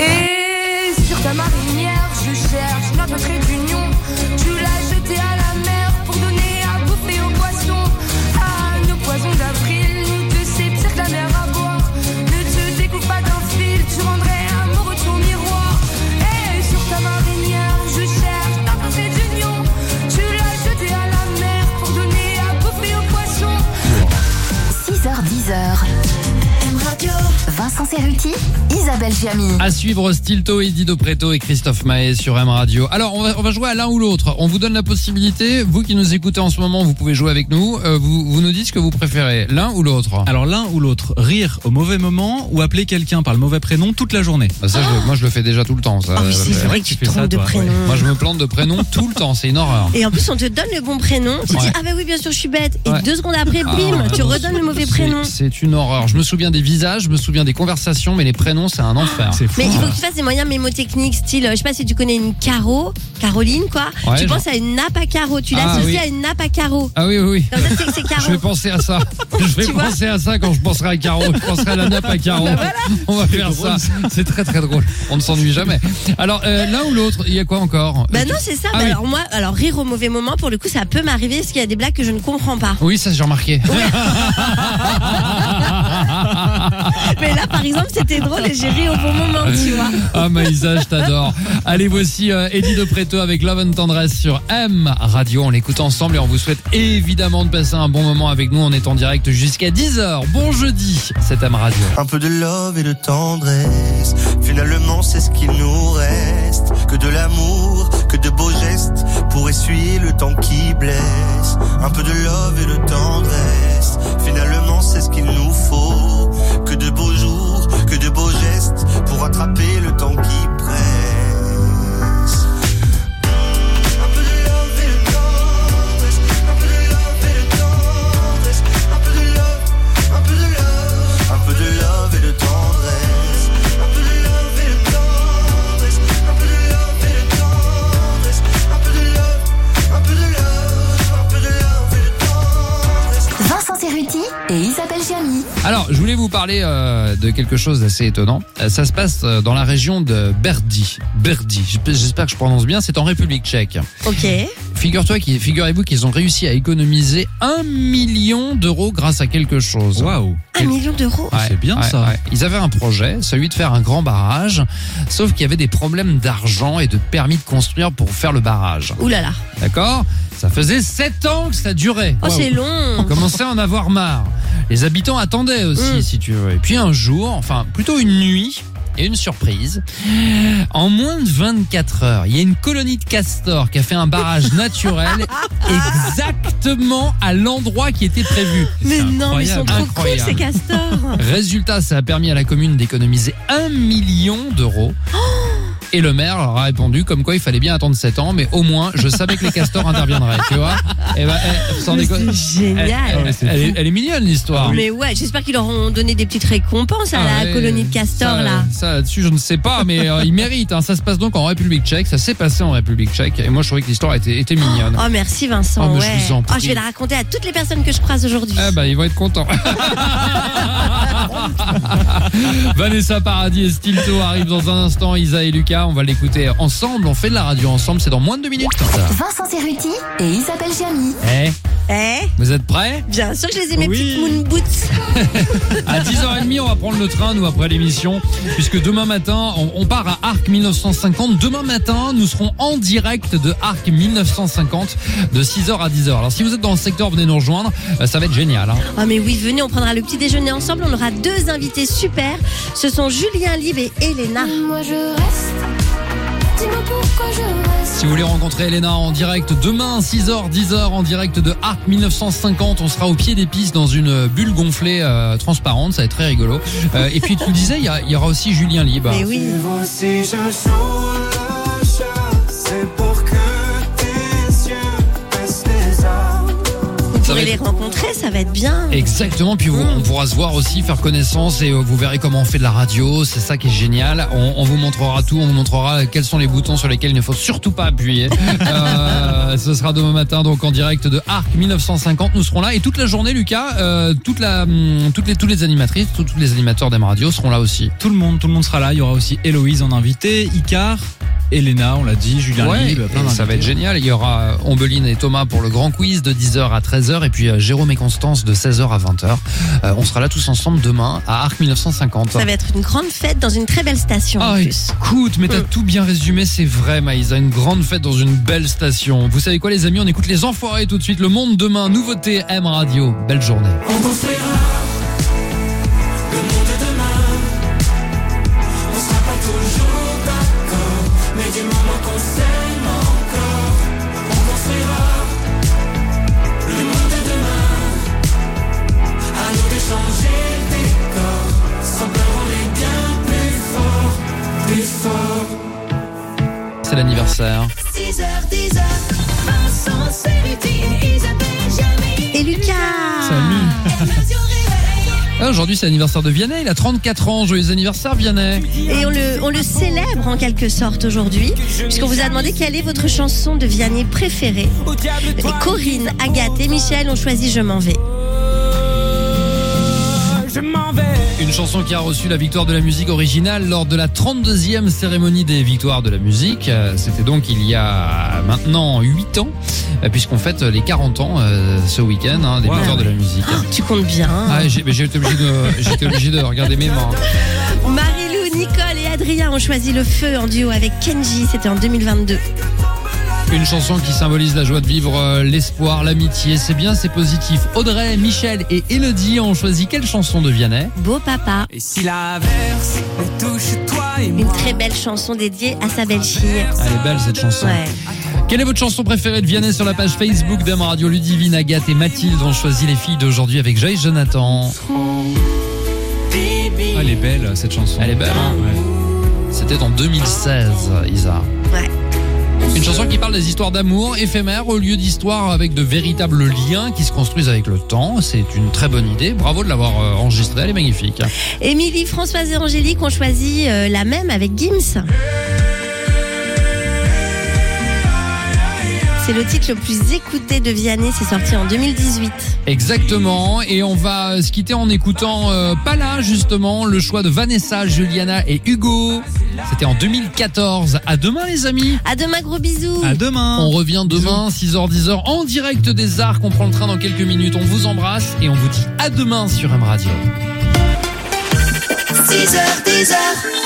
S7: Et sur ta marinière, je cherche notre trait d'union. Tu l'as jeté à la mer pour donner à bouffer aux poissons. Ah, nos poisons d'avril, nous deux c'est pire que la mer à boire. Ne te découpe pas d'un fil, tu rendrais amoureux ton miroir. Et sur ta marinière, je cherche notre trait d'union. Tu l'as jeté à la mer pour donner à bouffer aux poissons.
S5: 6h10. M Radio. Vincent Cerruti, Isabelle Giamy.
S2: À suivre Stilto, Eddie De Preto et Christophe Maé sur M Radio. Alors, on va jouer à l'un ou l'autre. On vous donne la possibilité. Vous qui nous écoutez en ce moment, vous pouvez jouer avec nous. Vous nous dites ce que vous préférez, l'un ou l'autre.
S4: Alors l'un ou l'autre, rire au mauvais moment ou appeler quelqu'un par le mauvais prénom toute la journée.
S2: Ça, moi je le fais déjà tout le temps. Ça.
S3: Oh, c'est vrai que tu te trompes de prénom.
S2: Ouais. Moi je me plante de prénom tout le temps, c'est une horreur.
S3: Et en plus on te donne le bon prénom, tu dis ah bah oui bien sûr je suis bête. Et 2 secondes après, bim, tu redonnes le mauvais prénom.
S2: C'est une horreur. Je me souviens des visages, je me souviens des conversations, mais les prénoms c'est un enfer.
S3: Mais il faut que tu fasses des moyens mémotechniques, style, je sais pas si tu connais une Caroline quoi.
S2: Ouais,
S3: tu penses à une nappe à carreaux, tu l'associes à une nappe à carreaux.
S2: Ah oui.
S3: Comme ça c'est carreaux.
S2: Je vais penser à ça. Je vais penser à ça quand je penserai à carreaux. Je penserai à la nappe à carreaux.
S3: Bah voilà.
S2: On va faire ça. C'est très très drôle. On ne s'ennuie jamais. Alors l'un ou l'autre, il y a quoi encore?
S3: Bah non c'est ça.
S2: Ah,
S3: bah
S2: oui.
S3: alors moi, rire au mauvais moment pour le coup ça peut m'arriver parce qu'il y a des blagues que je ne comprends pas.
S2: Oui ça j'ai remarqué.
S3: Mais là par exemple c'était drôle et j'ai ri au bon moment tu vois.
S2: Ah Maïsa, je t'adore. Allez voici Eddie De Preto avec Love and Tendresse sur M Radio. On l'écoute ensemble et on vous souhaite évidemment de passer un bon moment avec nous. On est en direct jusqu'à 10h. Bon jeudi, c'est M Radio.
S12: Un peu de love et de tendresse. Finalement c'est ce qu'il nous reste, que de l'amour, que de beaux gestes, pour essuyer le temps qui blesse. Un peu de love et de tendresse, finalement c'est ce qu'il nous faut. Que de beaux jours, que de beaux gestes, pour rattraper le temps qui presse. Un peu de love et de tendresse, un peu de love et de tendresse, un peu de love, un peu de love, un peu de love et de tendresse, un peu de love et de tendresse, un peu de love et de tendresse, un peu de love, un peu de love, un peu de love et de tendresse.
S5: Vincent Cerruti et Isabelle Gianni.
S2: Alors, je voulais vous parler de quelque chose d'assez étonnant. Ça se passe dans la région de Berdy. J'espère que je prononce bien. C'est en République tchèque.
S3: Ok.
S2: Figurez-vous qu'ils ont réussi à économiser 1 million d'euros grâce à quelque chose.
S4: Waouh.
S3: 1 million d'euros.
S4: C'est bien ça.
S2: Ouais. Ils avaient un projet, celui de faire un grand barrage, sauf qu'il y avait des problèmes d'argent et de permis de construire pour faire le barrage.
S3: Ouh là là.
S2: D'accord ? Ça faisait 7 ans que ça durait.
S3: Oh, c'est long.
S2: On commençait à en avoir marre. Les habitants attendaient aussi, si tu veux. Et puis un jour, enfin plutôt une nuit, et une surprise, en moins de 24 heures, il y a une colonie de castors qui a fait un barrage naturel exactement à l'endroit qui était prévu.
S3: Mais non, mais ils sont trop cool ces castors.
S2: Résultat, ça a permis à la commune d'économiser 1 million d'euros. Et le maire leur a répondu comme quoi il fallait bien attendre 7 ans, mais au moins je savais que les castors interviendraient, tu vois. Et ben, sans déconner.
S3: C'est génial.
S2: Elle est mignonne l'histoire.
S3: Mais ouais, j'espère qu'ils leur ont donné des petites récompenses à la colonie de castors là.
S2: Ça là-dessus je ne sais pas, mais ils méritent. Hein. Ça se passe donc en République tchèque, ça s'est passé en République tchèque. Et moi je trouvais que l'histoire était mignonne.
S3: Oh merci Vincent.
S2: Oh, mais
S3: ouais.
S2: je vous en prie.
S3: Je vais la raconter à toutes les personnes que je croise aujourd'hui.
S2: Ah bah ils vont être contents. Vanessa Paradis et Stilto arrivent dans un instant. Isa et Lucas, on va l'écouter ensemble. On fait de la radio ensemble, c'est dans moins de 2 minutes.
S5: Vincent Cerruti et Isabelle Gianni.
S2: Vous êtes prêts?
S3: Bien sûr que je les ai mes petites moon boots.
S2: À 10h30, on va prendre le train, nous, après l'émission, puisque demain matin, on part à Arc 1950. Demain matin, nous serons en direct de Arc 1950 de 6h à 10h. Alors, si vous êtes dans le secteur, venez nous rejoindre. Ça va être génial. Hein.
S3: Ah mais oui, venez, on prendra le petit déjeuner ensemble. On aura 2 invités super. Ce sont Julien Lieb et Elena.
S7: Moi je reste. Dis-moi pourquoi je reste.
S2: Si vous voulez rencontrer Elena en direct demain, 6h, 10h, en direct de Arc 1950, on sera au pied des pistes dans une bulle gonflée transparente, ça va être très rigolo. Et puis tu le disais, il y aura aussi Julien Lieb.
S3: Mais oui.
S6: Si je joue le jeu, c'est pour que tes yeux baissent les armes.
S3: Vous pourrez les rencontrer, ça va être bien.
S2: Exactement, puis on pourra se voir aussi, faire connaissance et vous verrez comment on fait de la radio, c'est ça qui est génial. On vous montrera tout, on vous montrera quels sont les boutons sur lesquels il ne faut surtout pas appuyer. Ce sera demain matin donc en direct de Arc 1950, nous serons là et toute la journée Lucas, toutes les animatrices, tous les animateurs d'M Radio seront là aussi.
S4: Tout le monde sera là, il y aura aussi Héloïse en invité, Icar, Elena, on l'a dit, Julien Lieb, plein d'invités.
S2: Ça va être génial. Il y aura Ombeline et Thomas pour le grand quiz de 10h à 13h et puis Jérôme et Constance de 16h à 20h. On sera là tous ensemble demain à Arc 1950.
S3: Ça va être une grande fête dans une très belle station en plus.
S2: Écoute, mais t'as tout bien résumé, c'est vrai Maïsa, une grande fête dans une belle station. Vous savez quoi les amis, on écoute Les Enfoirés tout de suite, Le Monde demain, nouveauté M Radio. Belle journée.
S6: On construira le monde de demain. On sera pas toujours d'accord, mais du moment qu'on s'aime encore, on construira le monde de demain. À nous de changer le décor, sans peur on est bien plus fort.
S2: C'est l'anniversaire.
S1: 6h, 10h, Vincent Cerruti et Isabelle Gianni.
S3: Et Lucas.
S2: Salut. Aujourd'hui c'est l'anniversaire de Vianney, il a 34 ans, joyeux anniversaire Vianney.
S3: Et on le célèbre en quelque sorte aujourd'hui, puisqu'on vous a demandé quelle est votre chanson de Vianney préférée. Et Corinne, Agathe et Michel ont choisi Je m'en vais.
S10: Je m'en vais.
S2: Une chanson qui a reçu la victoire de la musique originale lors de la 32e cérémonie des victoires de la musique. C'était donc il y a maintenant 8 ans, puisqu'on fête les 40 ans ce week-end des victoires de la musique.
S3: Oh, tu comptes bien.
S2: J'étais obligé de regarder mes mains.
S3: Marie-Lou, Nicole et Adrien ont choisi Le Feu en duo avec Kenji, c'était en 2022.
S2: Une chanson qui symbolise la joie de vivre, l'espoir, l'amitié. C'est bien, c'est positif. Audrey, Michel et Elodie ont choisi quelle chanson de Vianney?
S3: Beau papa.
S10: Et si l'averse me touche toi et
S3: Une
S10: moi.
S3: très belle chanson dédiée à sa belle-fille.
S2: Elle est belle cette chanson.
S3: Ouais.
S2: Quelle est votre chanson préférée de Vianney sur la page Facebook d'Am Radio? Ludivine, Agathe et Mathilde ont choisi les filles d'aujourd'hui avec Joyce Jonathan.
S4: Ah, elle est belle cette chanson.
S2: Elle est belle, hein?
S4: Ouais.
S2: C'était en 2016, Isa.
S3: Ouais.
S2: Une chanson qui parle des histoires d'amour éphémères au lieu d'histoires avec de véritables liens qui se construisent avec le temps. C'est une très bonne idée. Bravo de l'avoir enregistrée, elle est magnifique.
S3: Émilie, Françoise et Angélique ont choisi la même avec Gims. C'est le titre le plus écouté de Vianney, c'est sorti en 2018.
S2: Exactement, et on va se quitter en écoutant pas là justement le choix de Vanessa, Juliana et Hugo. C'était en 2014. À demain les amis.
S3: À demain, gros bisous.
S4: À demain.
S2: On revient demain 6h 10h en direct des Arcs. On prend le train dans quelques minutes. On vous embrasse et on vous dit à demain sur M Radio.
S1: 6h, 10h.